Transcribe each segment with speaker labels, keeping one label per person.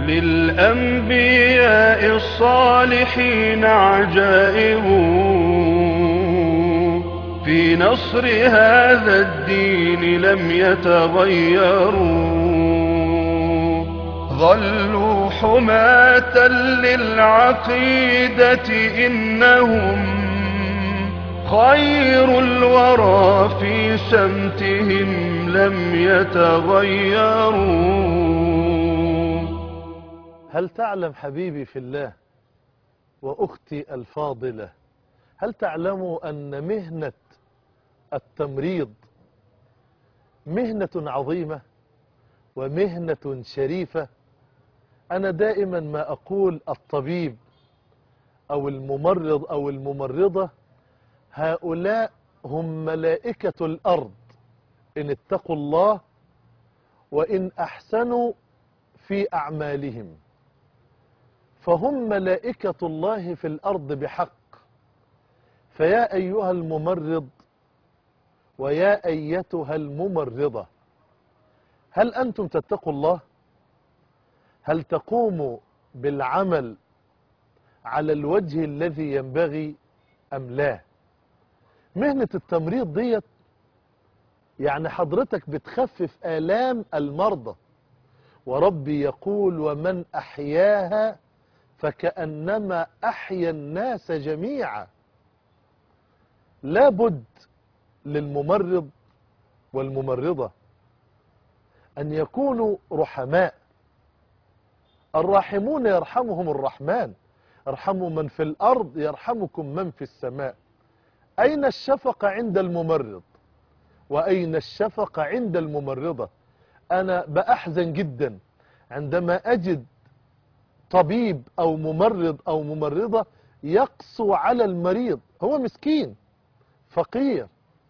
Speaker 1: للأنبياء الصالحين عجائب في نصر هذا الدين لم يتغيروا. ظلوا حماة للعقيدة إنهم خير الورى في سمتهم لم يتغيروا.
Speaker 2: هل تعلم حبيبي في الله وأختي الفاضلة، هل تعلموا أن مهنة التمريض مهنة عظيمة ومهنة شريفة؟ أنا دائما ما أقول الطبيب أو الممرض أو الممرضة هؤلاء هم ملائكة الأرض إن اتقوا الله وإن أحسنوا في أعمالهم، فهم ملائكة الله في الأرض بحق. فيا أيها الممرض ويا أيتها الممرضة، هل أنتم تتقوا الله؟ هل تقوموا بالعمل على الوجه الذي ينبغي أم لا؟ مهنة التمريض ديت يعني حضرتك بتخفف آلام المرضى، وربي يقول ومن أحياها فكأنما أحيا الناس جميعا. لابد للممرض والممرضة أن يكونوا رحماء. الراحمون يرحمهم الرحمن، ارحموا من في الأرض يرحمكم من في السماء. أين الشفقة عند الممرض وأين الشفقة عند الممرضة؟ أنا بأحزن جدا عندما أجد طبيب أو ممرض أو ممرضة يقسو على المريض. هو مسكين فقير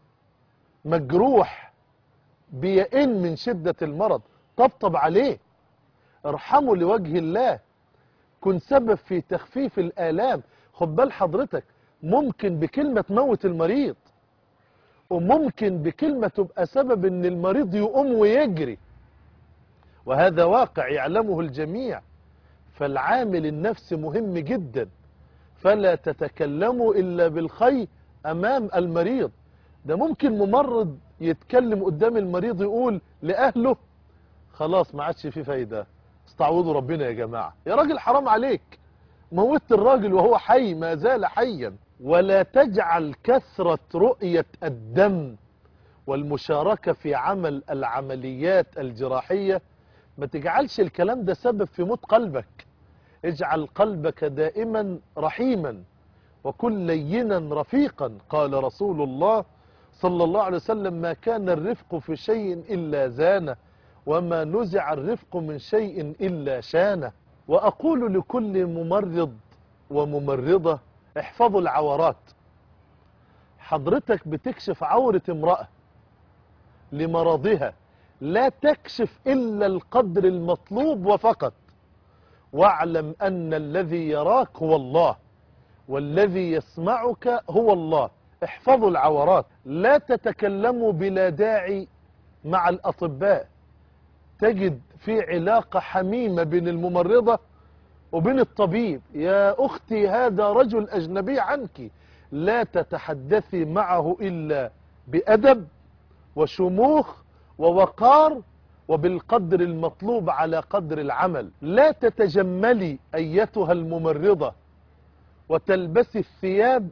Speaker 2: مجروح بيئن من شدة المرض، طبطب عليه، ارحمه لوجه الله، كن سبب في تخفيف الآلام. خد بال حضرتك، ممكن بكلمة تموت المريض، وممكن بكلمة تبقى سبب ان المريض يقوم ويجري، وهذا واقع يعلمه الجميع. فالعامل النفسي مهم جدا، فلا تتكلموا إلا بالخير أمام المريض. ده ممكن ممرض يتكلم قدام المريض يقول لأهله خلاص ما عادش فيه فايدة، استعوذوا ربنا يا جماعة. يا راجل حرام عليك، موت الراجل وهو حي، ما زال حيا. ولا تجعل كثرة رؤية الدم والمشاركة في عمل العمليات الجراحية، ما تجعلش الكلام ده سبب في موت قلبك. اجعل قلبك دائما رحيما وكن لينا رفيقا. قال رسول الله صلى الله عليه وسلم ما كان الرفق في شيء إلا زانه وما نزع الرفق من شيء إلا شانه. وأقول لكل ممرض وممرضة احفظوا العورات. حضرتك بتكشف عورة امرأة لمرضها، لا تكشف إلا القدر المطلوب وفقط. واعلم أن الذي يراك هو الله والذي يسمعك هو الله. احفظوا العورات، لا تتكلموا بلا داعي مع الأطباء. تجد في علاقة حميمة بين الممرضة وبين الطبيب. يا أختي هذا رجل أجنبي عنك، لا تتحدثي معه إلا بأدب وشموخ ووقار وبالقدر المطلوب على قدر العمل. لا تتجملي أيتها الممرضة وتلبسي الثياب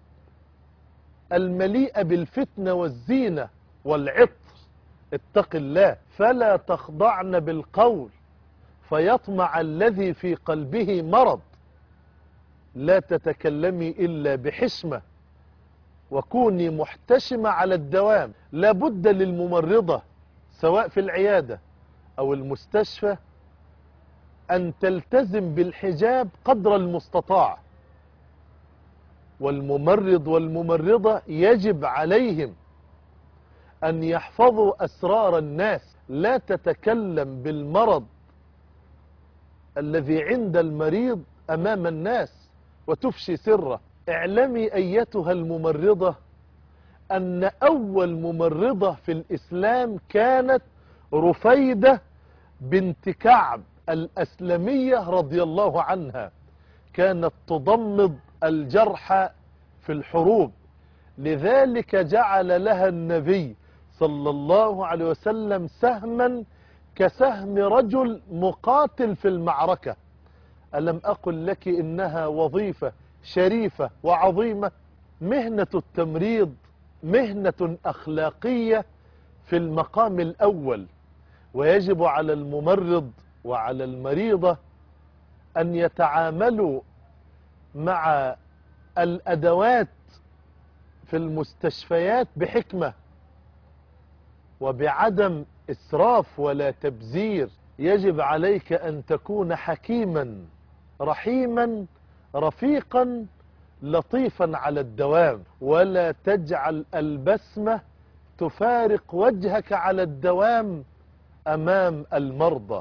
Speaker 2: المليئة بالفتنة والزينة والعطر. اتق الله، فلا تخضعن بالقول فيطمع الذي في قلبه مرض. لا تتكلمي إلا بحشمة وكوني محتشمة على الدوام. لابد للممرضة سواء في العيادة أو المستشفى أن تلتزم بالحجاب قدر المستطاع، والممرض والممرضة يجب عليهم أن يحفظوا أسرار الناس. لا تتكلم بالمرض الذي عند المريض أمام الناس وتفشي سره. اعلمي أيتها الممرضة أن أول ممرضة في الإسلام كانت رفيدة بنت كعب الأسلمية رضي الله عنها كانت تضمد الجرحى في الحروب، لذلك جعل لها النبي صلى الله عليه وسلم سهما كسهم رجل مقاتل في المعركة. ألم أقل لك إنها وظيفة شريفة وعظيمة؟ مهنة التمريض مهنة أخلاقية في المقام الأول، ويجب على الممرض وعلى المريضة أن يتعاملوا مع الأدوات في المستشفيات بحكمة وبعدم إسراف ولا تبذير. يجب عليك أن تكون حكيما رحيما رفيقا لطيفا على الدوام، ولا تجعل البسمة تفارق وجهك على الدوام أمام المرضى.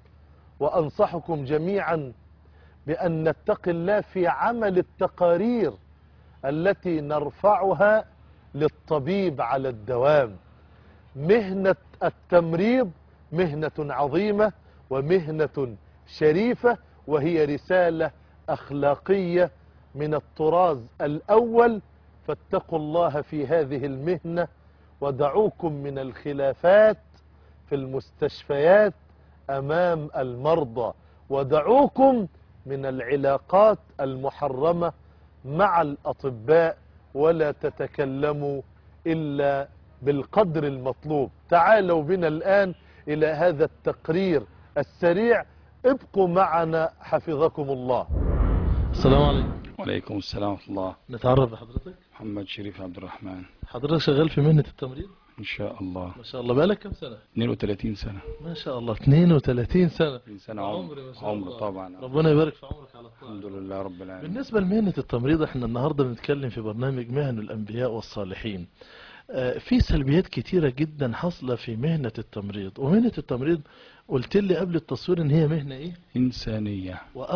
Speaker 2: وأنصحكم جميعا بأن نتقي الله في عمل التقارير التي نرفعها للطبيب على الدوام. مهنة التمريض مهنة عظيمة ومهنة شريفة، وهي رسالة أخلاقية من الطراز الأول. فاتقوا الله في هذه المهنة، ودعوكم من الخلافات في المستشفيات أمام المرضى، ودعوكم من العلاقات المحرمة مع الأطباء، ولا تتكلموا إلا بالقدر المطلوب. تعالوا بنا الآن إلى هذا التقرير السريع. ابقوا معنا حفظكم الله. السلام عليكم.
Speaker 3: وعليكم السلام ورحمة الله.
Speaker 2: نتعرف بحضرتك؟
Speaker 3: محمد شريف عبد الرحمن.
Speaker 2: حضرتك شغال في مهنة التمريض؟
Speaker 3: إن شاء الله.
Speaker 2: ما شاء الله. بقالك كم سنة؟
Speaker 3: 32 سنة.
Speaker 2: ما شاء الله 32 سنة.
Speaker 3: 30 سنة
Speaker 2: عمر
Speaker 3: طبعا.
Speaker 2: ربنا يبارك في عمرك على الطاعة.
Speaker 3: الحمد لله رب العالمين.
Speaker 2: بالنسبة لمهنة التمريض، احنا النهاردة بنتكلم في برنامج مهن الأنبياء والصالحين. في سلبيات كتيرة جدا حصلة في مهنة التمريض. ومهنة التمريض قلت لي قبل التصوير ان هي مهنة ايه؟
Speaker 3: إنسانية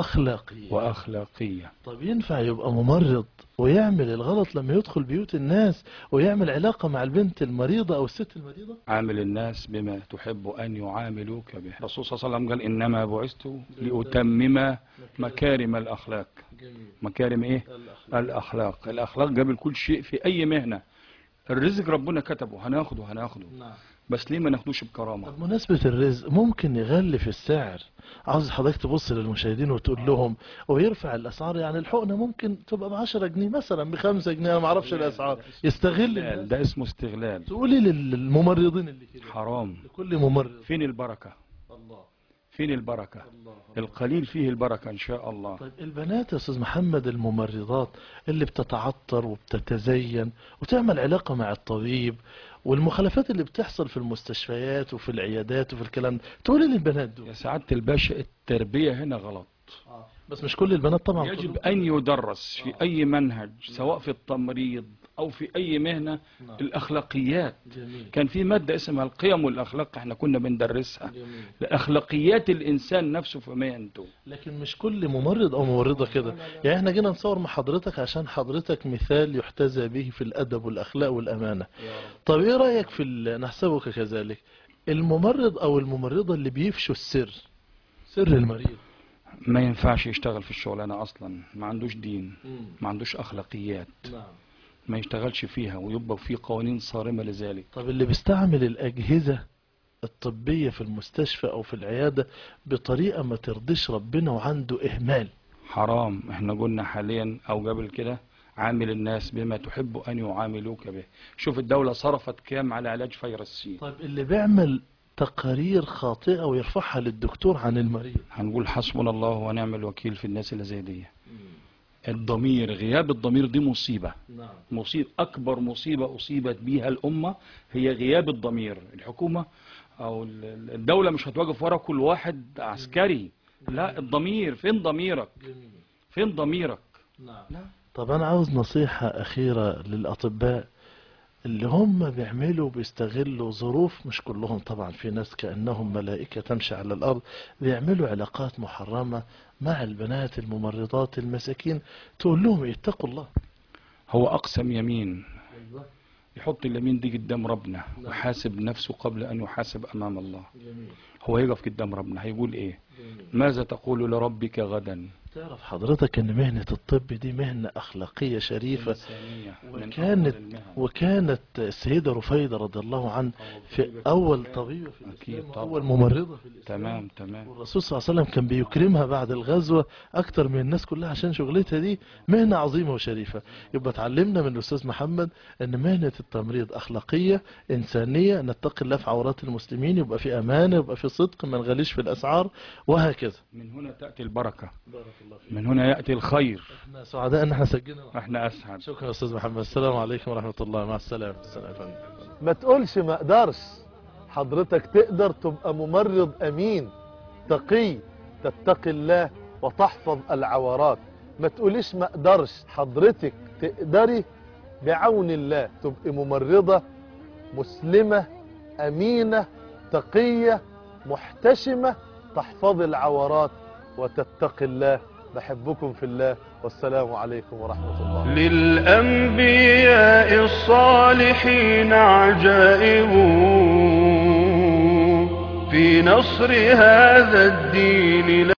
Speaker 3: وأخلاقية.
Speaker 2: طب ينفع يبقى ممرض ويعمل الغلط لما يدخل بيوت الناس ويعمل علاقة مع البنت المريضة او الست المريضة؟
Speaker 3: عامل الناس بما تحب أن يعاملوك به. الرسول صلى الله عليه وسلم قال إنما بعثت لأتمم مكارم الأخلاق. مكارم إيه؟ الأخلاق. الأخلاق قبل كل شيء في أي مهنة. الرزق ربنا كتبه، هناخده.
Speaker 2: نعم.
Speaker 3: بس ليه ما ناخدوش بكرامة؟
Speaker 2: بمناسبة الرزق، ممكن يغلي في السعر. عاوز حضرتك تبص للمشاهدين وتقول لهم ويرفع الأسعار. يعني الحقنة ممكن تبقى ب10 جنيه مثلا، ب5 جنيه، أنا ما اعرفش الأسعار. يستغل
Speaker 3: ده اسمه استغلال.
Speaker 2: تقولي للممرضين اللي كده
Speaker 3: حرام.
Speaker 2: لكل ممرض.
Speaker 3: فين البركة؟
Speaker 2: الله.
Speaker 3: فين البركة؟ القليل فيه البركة إن شاء الله.
Speaker 2: طيب البنات يا أستاذ محمد الممرضات اللي بتتعطر وبتتزين وتعمل علاقة مع الطبيب، والمخالفات اللي بتحصل في المستشفيات وفي العيادات وفي الكلام ده، تقولي للبنات دول؟
Speaker 3: يا سعادة الباشا، التربية هنا غلط.
Speaker 2: بس مش كل البنات طبعا.
Speaker 3: يجب أن يدرس في أي منهج، سواء في التمريض أو في أي مهنة، الأخلاقيات.
Speaker 2: جميل.
Speaker 3: كان في مادة اسمها القيم والأخلاق، احنا كنا بندرسها. أخلاقيات الإنسان نفسه في مهنته.
Speaker 2: لكن مش كل ممرض أو ممرضة كده. يعني احنا جينا نصور مع حضرتك عشان حضرتك مثال يحتذى به في الأدب والأخلاق والأمانة. طب ايه رأيك في نحسبك كذلك الممرض أو الممرضة اللي بيفشوا سر المريض؟
Speaker 3: ما ينفعش يشتغل في الشغلانة أصلا، ما عندوش دين، ما عندوش أخلاقيات.
Speaker 2: نعم.
Speaker 3: ما يشتغلش فيها، ويبقى في قوانين صارمة لذلك.
Speaker 2: طب اللي بيستعمل الأجهزة الطبية في المستشفى أو في العيادة بطريقة ما ترضيش ربنا وعنده إهمال؟
Speaker 3: حرام. احنا قلنا حاليا أو قبل كده عامل الناس بما تحب أن يعاملوك به. شوف الدولة صرفت كام على علاج فيروس سي.
Speaker 2: طيب اللي بيعمل تقارير خاطئة ويرفعها للدكتور عن المريض،
Speaker 3: هنقول حسبنا الله ونعم الوكيل في الناس اللي زي دي. الضمير، غياب الضمير دي مصيبة.
Speaker 2: نعم.
Speaker 3: مصيبة، أكبر مصيبة أصيبت بيها الأمة هي غياب الضمير. الحكومة أو الدولة مش هتواقف ورا كل واحد عسكري. لا، الضمير. فين ضميرك؟ فين ضميرك؟
Speaker 2: نعم. طب أنا عاوز نصيحة أخيرة للأطباء اللي هم بيستغلوا ظروف، مش كلهم طبعا، في ناس كأنهم ملائكة تمشي على الأرض، بيعملوا علاقات محرمة مع البنات الممرضات المساكين. تقول لهم اتقوا الله.
Speaker 3: هو أقسم يمين، يحط اليمين دي قدام ربنا وحاسب نفسه قبل أن يحاسب أمام الله. هو يقف قدام ربنا هيقول إيه؟ ماذا تقول لربك غدا؟
Speaker 2: تعرف حضرتك ان مهنة الطب دي مهنة اخلاقية شريفة،
Speaker 3: إنسانية من أفضل المهن.
Speaker 2: وكانت السيدة رفيدة رضي الله عنها في اول طبيبة في
Speaker 3: أكيد
Speaker 2: الاسلام،
Speaker 3: طبعا.
Speaker 2: اول ممرضة في الاسلام.
Speaker 3: تمام تمام.
Speaker 2: والرسول صلى الله عليه وسلم كان بيكرمها بعد الغزوة اكتر من الناس كلها عشان شغلتها دي مهنة عظيمة وشريفة. يبقى اتعلمنا من الاستاذ محمد ان مهنة التمريض اخلاقية انسانية، نتقي الله في عورات المسلمين، يبقى في امانة، يبقى في صدق، ما نغليش في الاسعار وهكذا.
Speaker 3: من هنا تأتي البركة، من هنا يأتي الخير.
Speaker 2: احنا سعداء ان احنا سجلنا.
Speaker 3: احنا أسعد.
Speaker 2: شكرا يا استاذ محمد، السلام عليكم ورحمة الله، مع السلامة. السلام عليكم. ما تقولش ما اقدرش، حضرتك تقدر تبقى ممرض امين تقي، تتقي الله وتحفظ العورات. ما تقوليش ما اقدرش، حضرتك تقدري بعون الله تبقي ممرضة مسلمة امينة تقية محتشمة، تحفظ العورات وتتقي الله. بحبكم في الله، والسلام عليكم ورحمة الله.
Speaker 1: للأنبياء الصالحين عجائب في نصر هذا الدين.